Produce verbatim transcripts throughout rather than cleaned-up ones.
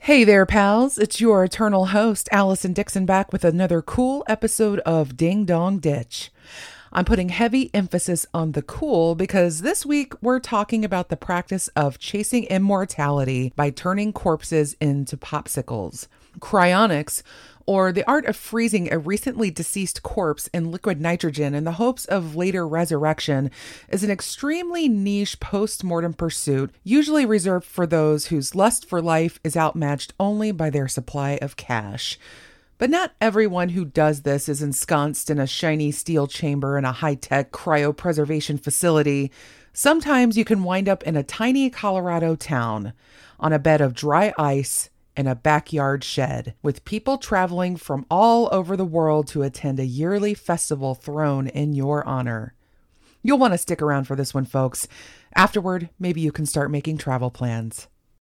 Hey there, pals. It's your eternal host, Allison Dixon, back with another cool episode of Ding Dong Ditch. I'm putting heavy emphasis on the cool because this week we're talking about the practice of chasing immortality by turning corpses into popsicles. Cryonics, or the art of freezing a recently deceased corpse in liquid nitrogen in the hopes of later resurrection, is an extremely niche post-mortem pursuit, usually reserved for those whose lust for life is outmatched only by their supply of cash. But not everyone who does this is ensconced in a shiny steel chamber in a high-tech cryopreservation facility. Sometimes you can wind up in a tiny Colorado town, on a bed of dry ice, in a backyard shed, with people traveling from all over the world to attend a yearly festival thrown in your honor. You'll want to stick around for this one, folks. Afterward, maybe you can start making travel plans.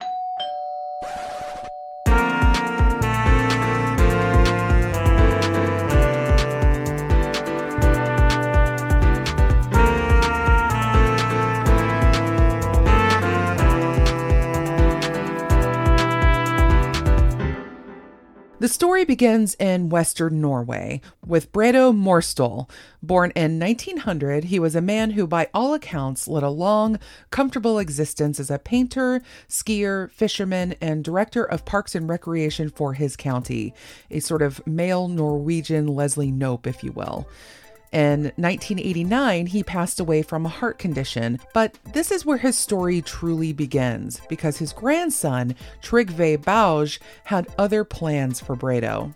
The story begins in Western Norway with Bredo Morstol. Born in nineteen hundred, he was a man who by all accounts led a long, comfortable existence as a painter, skier, fisherman, and director of parks and recreation for his county, a sort of male Norwegian Leslie Knope, if you will. In nineteen eighty-nine, he passed away from a heart condition, but this is where his story truly begins, because his grandson, Trygve Bauge, had other plans for Bredo.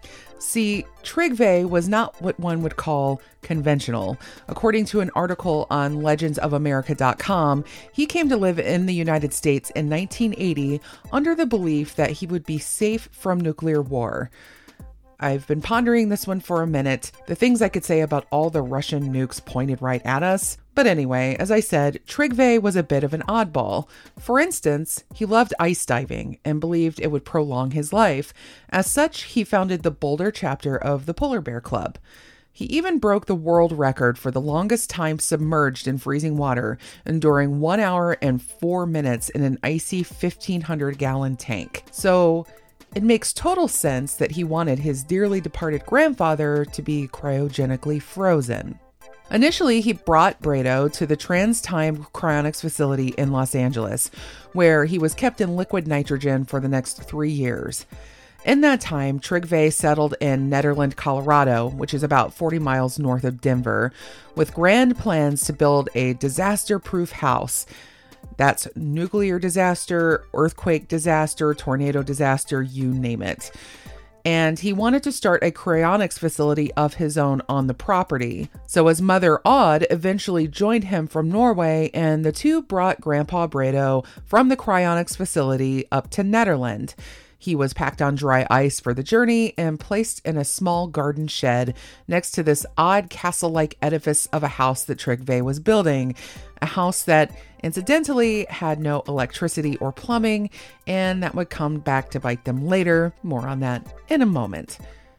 See, Trygve was not what one would call conventional. According to an article on legends of america dot com, he came to live in the United States in nineteen eighty under the belief that he would be safe from nuclear war. I've been pondering this one for a minute, the things I could say about all the Russian nukes pointed right at us. But anyway, as I said, Trygve was a bit of an oddball. For instance, he loved ice diving and believed it would prolong his life. As such, he founded the Boulder chapter of the Polar Bear Club. He even broke the world record for the longest time submerged in freezing water, enduring one hour and four minutes in an icy fifteen hundred gallon tank. So it makes total sense that he wanted his dearly departed grandfather to be cryogenically frozen. Initially, he brought Bredo to the TransTime Cryonics facility in Los Angeles, where he was kept in liquid nitrogen for the next three years. In that time, Trygve settled in Nederland, Colorado, which is about forty miles north of Denver, with grand plans to build a disaster-proof house. That's nuclear disaster, earthquake disaster, tornado disaster, you name it. And he wanted to start a cryonics facility of his own on the property. So his mother, Odd, eventually joined him from Norway, and the two brought Grandpa Bredo from the cryonics facility up to Nederland. He was packed on dry ice for the journey and placed in a small garden shed next to this odd castle-like edifice of a house that Trygve was building, a house that incidentally had no electricity or plumbing, and that would come back to bite them later. More on that in a moment.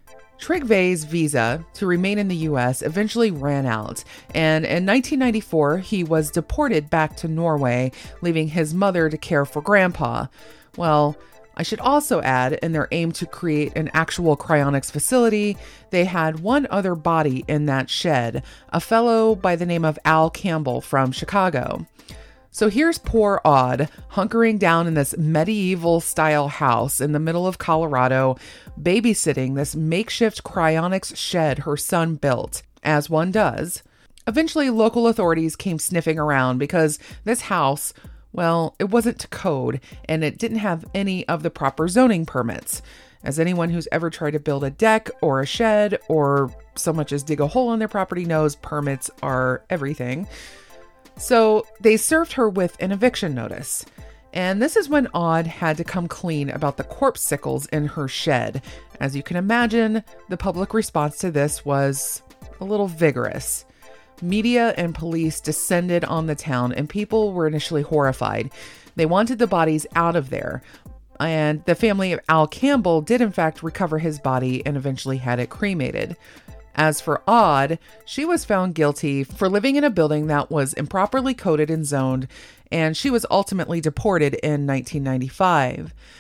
Trygve's visa to remain in the U S eventually ran out, and in nineteen ninety-four, he was deported back to Norway, leaving his mother to care for Grandpa. Well, I should also add, in their aim to create an actual cryonics facility, they had one other body in that shed, a fellow by the name of Al Campbell from Chicago. So here's poor Odd, hunkering down in this medieval-style house in the middle of Colorado, babysitting this makeshift cryonics shed her son built, as one does. Eventually, local authorities came sniffing around because this house, well, it wasn't to code, and it didn't have any of the proper zoning permits. As anyone who's ever tried to build a deck or a shed or so much as dig a hole on their property knows, permits are everything. So they served her with an eviction notice. And this is when Odd had to come clean about the corpsicles in her shed. As you can imagine, the public response to this was a little vigorous. Media and police descended on the town, and people were initially horrified. They wanted the bodies out of there. And the family of Al Campbell did in fact recover his body and eventually had it cremated. As for Odd, she was found guilty for living in a building that was improperly coded and zoned, and she was ultimately deported in nineteen ninety-five.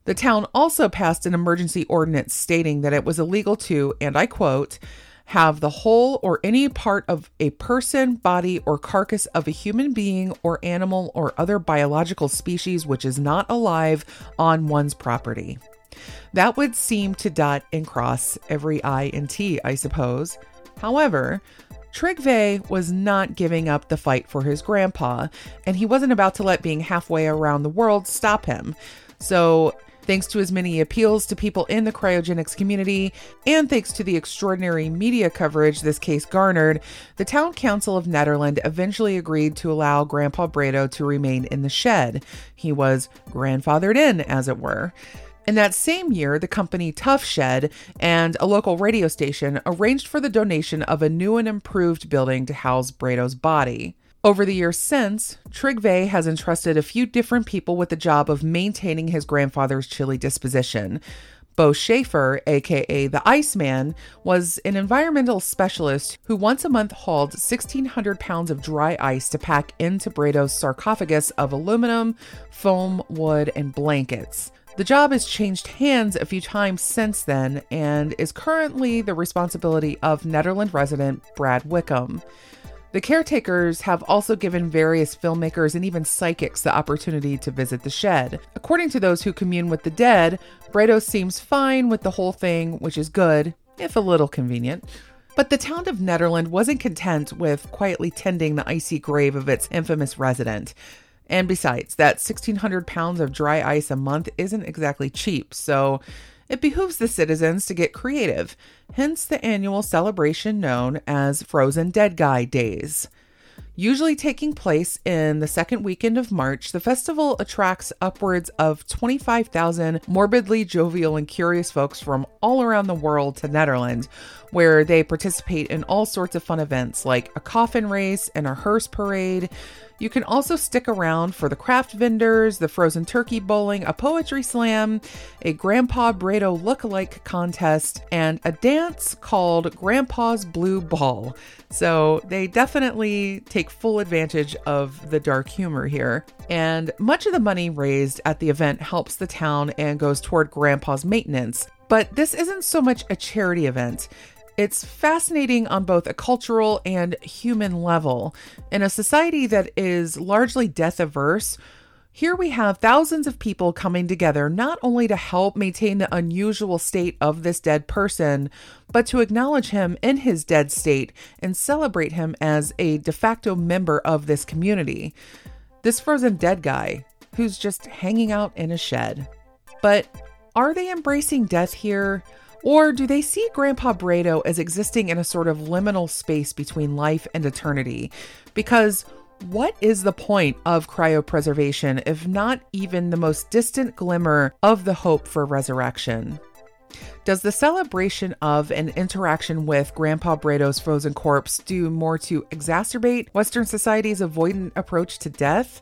The town also passed an emergency ordinance stating that it was illegal to, and I quote, have the whole or any part of a person, body, or carcass of a human being or animal or other biological species which is not alive on one's property. That would seem to dot and cross every I and T, I suppose. However, Tryggve was not giving up the fight for his grandpa, and he wasn't about to let being halfway around the world stop him. So, thanks to his many appeals to people in the cryogenics community, and thanks to the extraordinary media coverage this case garnered, the town council of Nederland eventually agreed to allow Grandpa Bredo to remain in the shed. He was grandfathered in, as it were. In that same year, the company Tough Shed and a local radio station arranged for the donation of a new and improved building to house Bredo's body. Over the years since, Tryggve has entrusted a few different people with the job of maintaining his grandfather's chilly disposition. Bo Schaefer, aka the Iceman, was an environmental specialist who once a month hauled sixteen hundred pounds of dry ice to pack into Bredo's sarcophagus of aluminum, foam, wood, and blankets. The job has changed hands a few times since then and is currently the responsibility of Nederland resident Brad Wickham. The caretakers have also given various filmmakers and even psychics the opportunity to visit the shed. According to those who commune with the dead, Bredo seems fine with the whole thing, which is good, if a little convenient. But the town of Nederland wasn't content with quietly tending the icy grave of its infamous resident. And besides, that sixteen hundred pounds of dry ice a month isn't exactly cheap, so it behooves the citizens to get creative, hence the annual celebration known as Frozen Dead Guy Days. Usually taking place in the second weekend of March, the festival attracts upwards of twenty-five thousand morbidly jovial and curious folks from all around the world to Nederland, where they participate in all sorts of fun events like a coffin race and a hearse parade. You can also stick around for the craft vendors, the frozen turkey bowling, a poetry slam, a Grandpa Bredo look-alike contest, and a dance called Grandpa's Blue Ball. So they definitely take full advantage of the dark humor here. And much of the money raised at the event helps the town and goes toward Grandpa's maintenance. But this isn't so much a charity event. It's fascinating on both a cultural and human level. In a society that is largely death-averse, here we have thousands of people coming together not only to help maintain the unusual state of this dead person, but to acknowledge him in his dead state and celebrate him as a de facto member of this community. This frozen dead guy who's just hanging out in a shed. But are they embracing death here? Or do they see Grandpa Bredo as existing in a sort of liminal space between life and eternity? Because what is the point of cryopreservation if not even the most distant glimmer of the hope for resurrection? Does the celebration of an interaction with Grandpa Bredo's frozen corpse do more to exacerbate Western society's avoidant approach to death?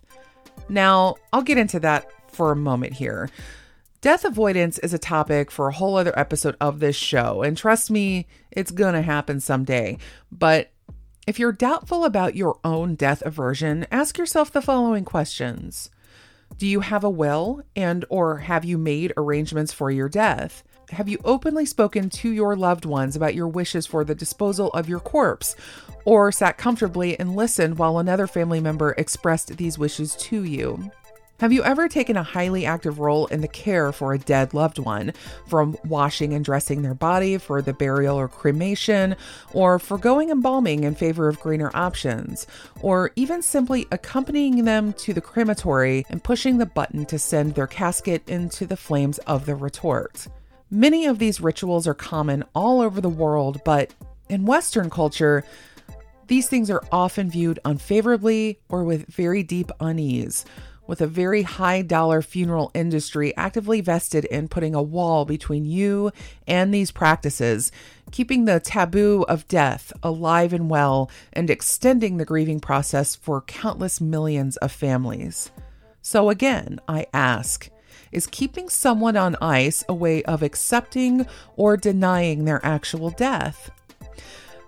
Now, I'll get into that for a moment here. Death avoidance is a topic for a whole other episode of this show, and trust me, it's gonna happen someday. But if you're doubtful about your own death aversion, ask yourself the following questions. Do you have a will, and or have you made arrangements for your death? Have you openly spoken to your loved ones about your wishes for the disposal of your corpse, or sat comfortably and listened while another family member expressed these wishes to you? Have you ever taken a highly active role in the care for a dead loved one, from washing and dressing their body for the burial or cremation, or forgoing embalming in favor of greener options, or even simply accompanying them to the crematory and pushing the button to send their casket into the flames of the retort? Many of these rituals are common all over the world, but in Western culture, these things are often viewed unfavorably or with very deep unease, with a very high dollar funeral industry actively vested in putting a wall between you and these practices, keeping the taboo of death alive and well, and extending the grieving process for countless millions of families. So again, I ask, is keeping someone on ice a way of accepting or denying their actual death?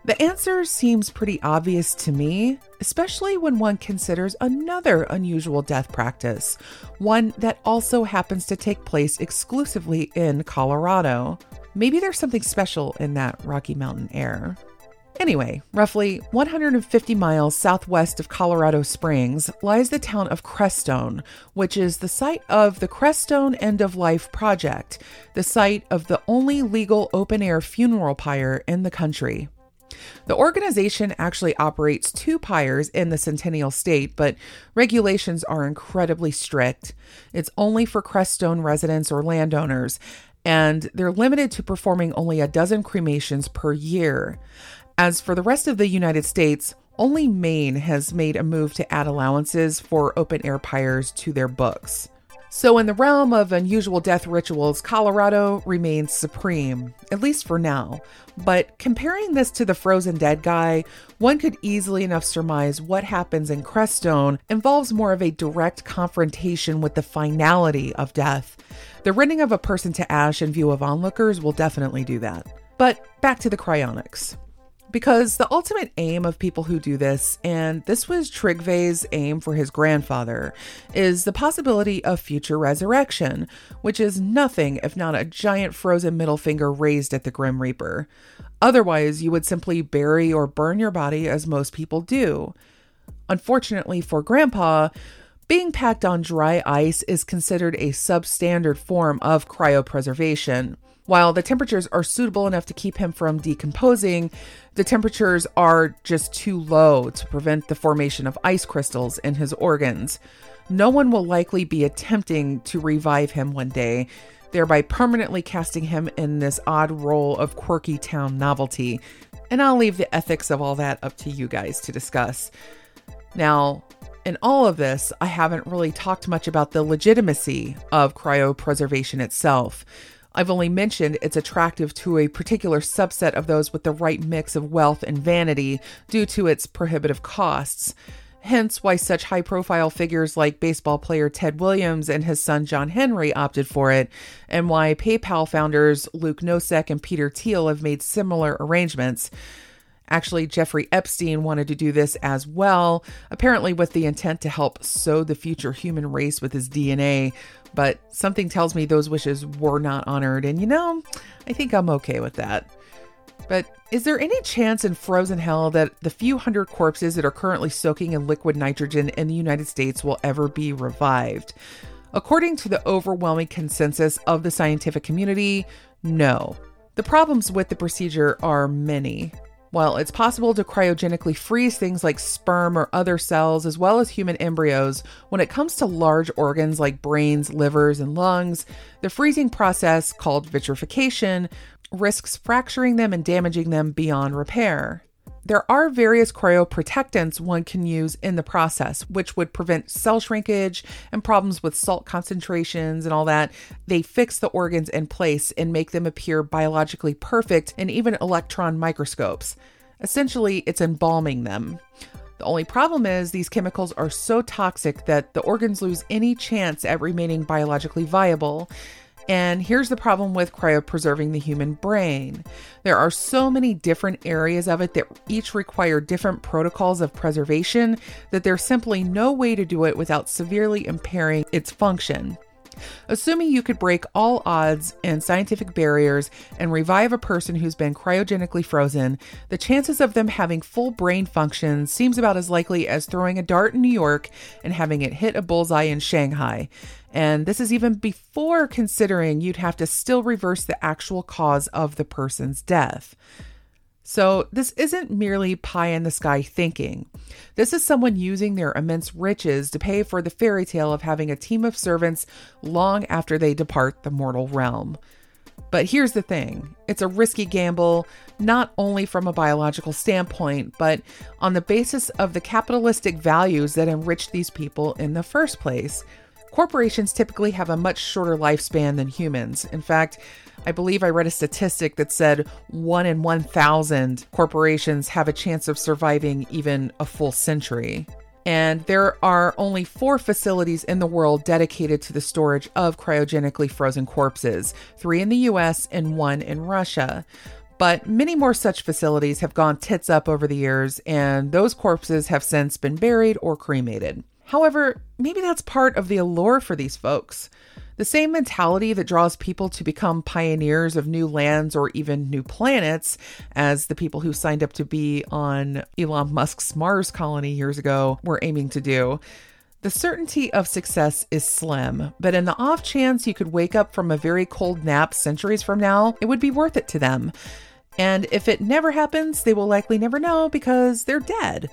The answer seems pretty obvious to me, especially when one considers another unusual death practice, one that also happens to take place exclusively in Colorado. Maybe there's something special in that Rocky Mountain air. Anyway, roughly one hundred fifty miles southwest of Colorado Springs lies the town of Crestone, which is the site of the Crestone End of Life Project, the site of the only legal open-air funeral pyre in the country. The organization actually operates two pyres in the Centennial State, but regulations are incredibly strict. It's only for Crestone residents or landowners, and they're limited to performing only a dozen cremations per year. As for the rest of the United States, only Maine has made a move to add allowances for open-air pyres to their books. So in the realm of unusual death rituals, Colorado remains supreme, at least for now. But comparing this to the frozen dead guy, one could easily enough surmise what happens in Crestone involves more of a direct confrontation with the finality of death. The rending of a person to ash in view of onlookers will definitely do that. But back to the cryonics. Because the ultimate aim of people who do this, and this was Tryggve's aim for his grandfather, is the possibility of future resurrection, which is nothing if not a giant frozen middle finger raised at the Grim Reaper. Otherwise, you would simply bury or burn your body as most people do. Unfortunately for Grandpa, being packed on dry ice is considered a substandard form of cryopreservation. While the temperatures are suitable enough to keep him from decomposing, the temperatures are just too low to prevent the formation of ice crystals in his organs. No one will likely be attempting to revive him one day, thereby permanently casting him in this odd role of quirky town novelty. And I'll leave the ethics of all that up to you guys to discuss. Now, in all of this, I haven't really talked much about the legitimacy of cryopreservation itself. I've only mentioned it's attractive to a particular subset of those with the right mix of wealth and vanity due to its prohibitive costs. Hence why such high-profile figures like baseball player Ted Williams and his son John Henry opted for it, and why PayPal founders Luke Nosek and Peter Thiel have made similar arrangements. Actually, Jeffrey Epstein wanted to do this as well, apparently with the intent to help sow the future human race with his D N A, but something tells me those wishes were not honored, and you know, I think I'm okay with that. But is there any chance in frozen hell that the few hundred corpses that are currently soaking in liquid nitrogen in the United States will ever be revived? According to the overwhelming consensus of the scientific community, no. The problems with the procedure are many. While it's possible to cryogenically freeze things like sperm or other cells, as well as human embryos, when it comes to large organs like brains, livers, and lungs, the freezing process, called vitrification, risks fracturing them and damaging them beyond repair. There are various cryoprotectants one can use in the process, which would prevent cell shrinkage and problems with salt concentrations and all that. They fix the organs in place and make them appear biologically perfect in even electron microscopes. Essentially, it's embalming them. The only problem is these chemicals are so toxic that the organs lose any chance at remaining biologically viable. And here's the problem with cryopreserving the human brain. There are so many different areas of it that each require different protocols of preservation that there's simply no way to do it without severely impairing its function. Assuming you could break all odds and scientific barriers and revive a person who's been cryogenically frozen, the chances of them having full brain function seems about as likely as throwing a dart in New York and having it hit a bullseye in Shanghai. And this is even before considering you'd have to still reverse the actual cause of the person's death. So this isn't merely pie in the sky thinking. This is someone using their immense riches to pay for the fairy tale of having a team of servants long after they depart the mortal realm. But here's the thing. It's a risky gamble, not only from a biological standpoint, but on the basis of the capitalistic values that enrich these people in the first place. Corporations typically have a much shorter lifespan than humans. In fact, I believe I read a statistic that said one in one thousand corporations have a chance of surviving even a full century. And there are only four facilities in the world dedicated to the storage of cryogenically frozen corpses, three in the U S and one in Russia. But many more such facilities have gone tits up over the years, and those corpses have since been buried or cremated. However, maybe that's part of the allure for these folks. The same mentality that draws people to become pioneers of new lands or even new planets, as the people who signed up to be on Elon Musk's Mars colony years ago were aiming to do. The certainty of success is slim, but in the off chance you could wake up from a very cold nap centuries from now, it would be worth it to them. And if it never happens, they will likely never know because they're dead.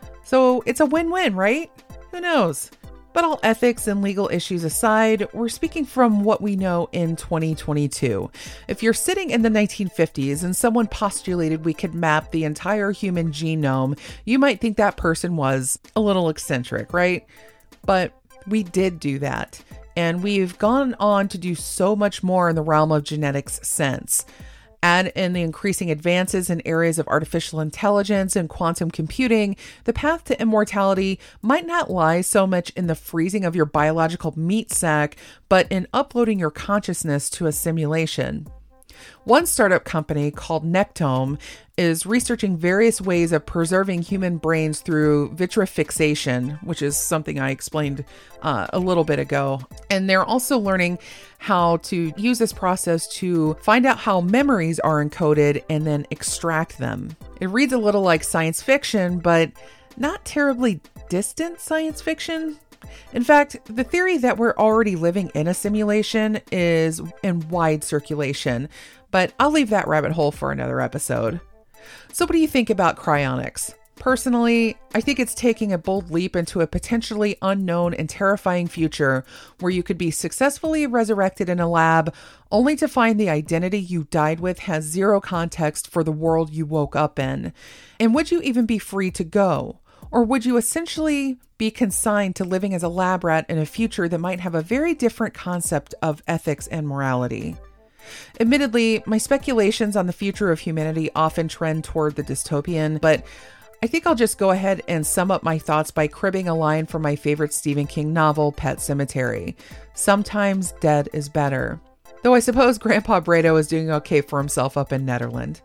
So it's a win-win, right? Who knows? But all ethics and legal issues aside, we're speaking from what we know in twenty twenty-two. If you're sitting in the nineteen fifties and someone postulated we could map the entire human genome, you might think that person was a little eccentric, right? But we did do that. And we've gone on to do so much more in the realm of genetics since. Add in the increasing advances in areas of artificial intelligence and quantum computing, the path to immortality might not lie so much in the freezing of your biological meat sack, but in uploading your consciousness to a simulation. One startup company called Nectome is researching various ways of preserving human brains through vitrifixation, which is something I explained uh, a little bit ago. And they're also learning how to use this process to find out how memories are encoded and then extract them. It reads a little like science fiction, but not terribly distant science fiction. In fact, the theory that we're already living in a simulation is in wide circulation, but I'll leave that rabbit hole for another episode. So what do you think about cryonics? Personally, I think it's taking a bold leap into a potentially unknown and terrifying future where you could be successfully resurrected in a lab only to find the identity you died with has zero context for the world you woke up in. And would you even be free to go? Or would you essentially be consigned to living as a lab rat in a future that might have a very different concept of ethics and morality? Admittedly, my speculations on the future of humanity often trend toward the dystopian, but I think I'll just go ahead and sum up my thoughts by cribbing a line from my favorite Stephen King novel, Pet Sematary. Sometimes dead is better. Though I suppose Grandpa Bredo is doing okay for himself up in Netherland.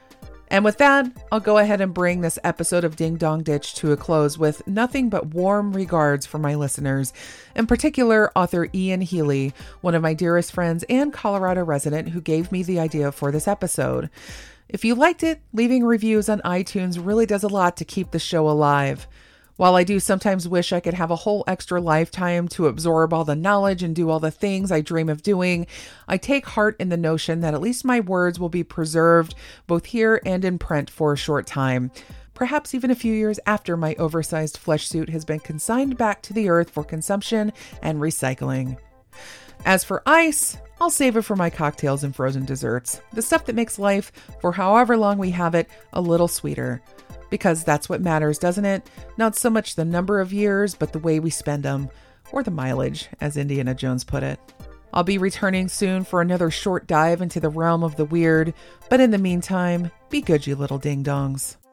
And with that, I'll go ahead and bring this episode of Ding Dong Ditch to a close with nothing but warm regards for my listeners, in particular author Ian Healy, one of my dearest friends and Colorado resident who gave me the idea for this episode. If you liked it, leaving reviews on iTunes really does a lot to keep the show alive. While I do sometimes wish I could have a whole extra lifetime to absorb all the knowledge and do all the things I dream of doing, I take heart in the notion that at least my words will be preserved both here and in print for a short time, perhaps even a few years after my oversized flesh suit has been consigned back to the earth for consumption and recycling. As for ice, I'll save it for my cocktails and frozen desserts, the stuff that makes life, for however long we have it, a little sweeter. Because that's what matters, doesn't it? Not so much the number of years, but the way we spend them. Or the mileage, as Indiana Jones put it. I'll be returning soon for another short dive into the realm of the weird, but in the meantime, be good, you little ding-dongs.